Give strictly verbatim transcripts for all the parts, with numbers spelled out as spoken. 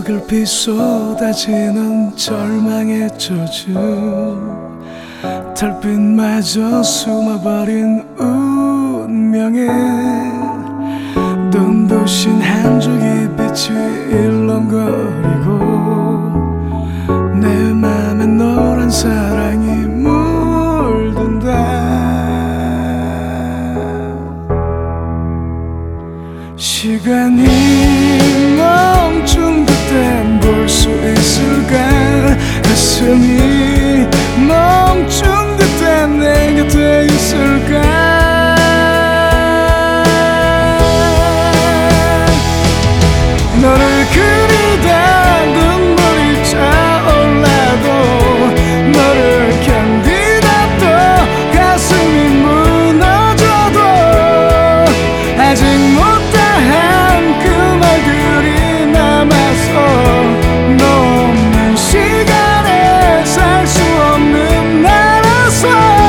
서글피 쏟아지는 절망의 저주 달빛마저 숨어버린 운명에 눈부신 한 줄기 빛이 일렁거리고 내 맘에 노란 사랑이 물든다. 시간이 멈춘 그땐 볼 수 있을까? 가슴이 멈춘 그땐 내 곁에 있을까? 너를 그리다 눈물이 차올라도 너를 견디다 또 가슴이 무너져도 아직 못다한 그 말들이 남아서 너 없는 시간에 살 수 없는 나라서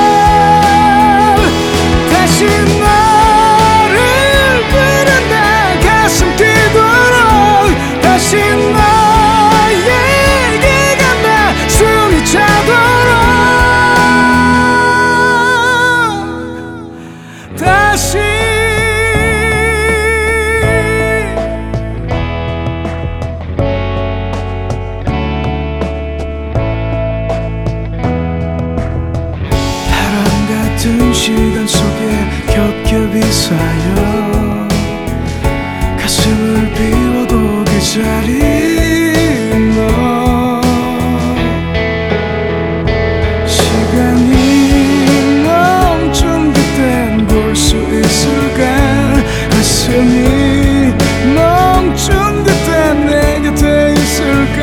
다시 너를 부른다. 가슴 뛰도록 다시 너에게가 나 숨이 차도록 다시 바람 같은 시간 속에 겹겹이 쌓여 가슴을 비워도 그 자리에 너 시간이 멈춘 그땐 볼 수 있을까? 가슴이 멈춘 그땐 내 곁에 있을까?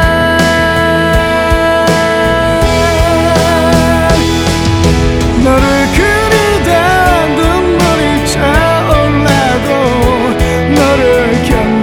너를 그리다 눈물이 차올라도 너를 견